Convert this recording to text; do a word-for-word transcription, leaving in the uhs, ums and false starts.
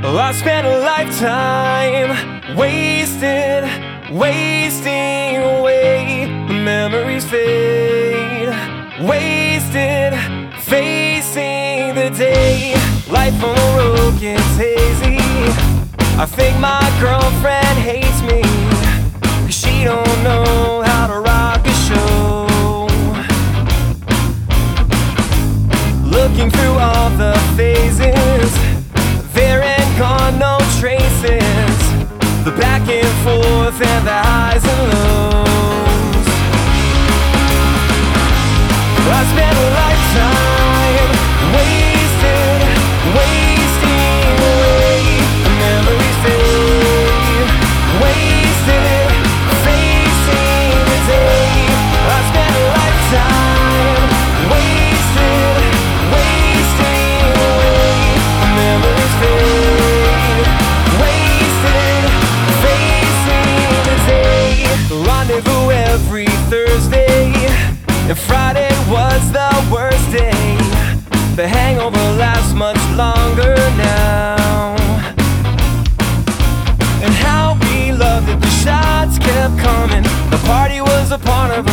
Oh, I spent a lifetime wasted, wasting away. Memories fade, wasted, facing the day. Life on the road gets hazy. I think my girlfriend hates me, 'cause she don't know how to rock a show. Looking through all the phases, there ain't gone no traces. The back and forth and the highs and lows. I spent a lifetime wasted, wasting away. Memories fade, wasted, facing the day. I spent a lifetime wasted, wasting away. Memories fade, wasted, facing the day. Rendezvous every Thursday, and Friday was the worst day. The hangover lasts much longer now. And how we loved it, the shots kept coming. The party was a part of